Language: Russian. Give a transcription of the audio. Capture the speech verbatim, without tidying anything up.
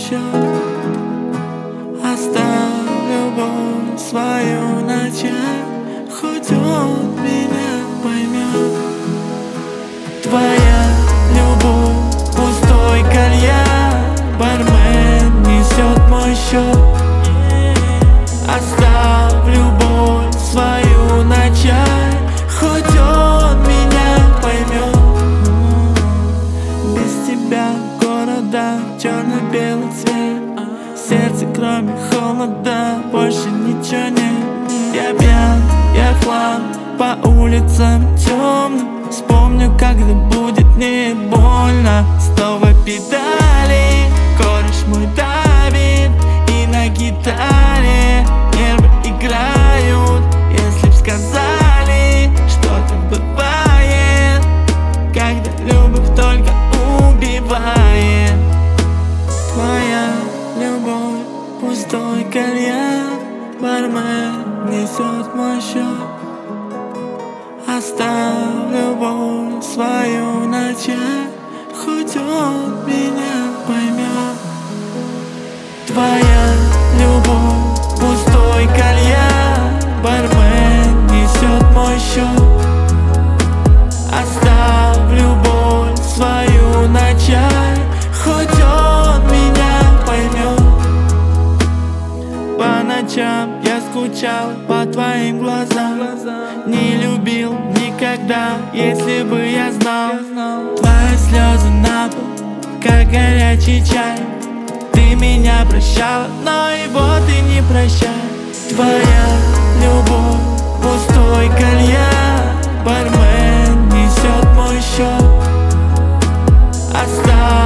счет. Оставлю боль свою на чай, хоть он меня поймет. Твоя любовь пустой кальян, бармен несет мой счет. Оставлю боль свою на чай, хоть он меня поймет. Без тебя города черно-белый цвет, сердце кроме холода больше ничего нет. Я пьян, я хлам, по улицам темным. Вспомню, когда будет не больно. Снова педали, кореш мой давит, и на гитаре нервы играют. Если б сказали, что так бывает, когда любовь только убивает. Твоя любовь пустой кальян, бармен несет мой счет. Оставлю боль свою на чай, хоть он меня поймет. Твоя любовь пустой кальян, бармен несет мой счет. Оставлю боль свою на чай, хоть он меня поймет. По ночам я скучал по твоим глазам, не любил никогда, если бы я знал. Твои слезы на пол, как горячий чай. Ты меня прощала, но его ты не прощай. Твоя любовь пустой кальян, бармен несет мой счет. Оставь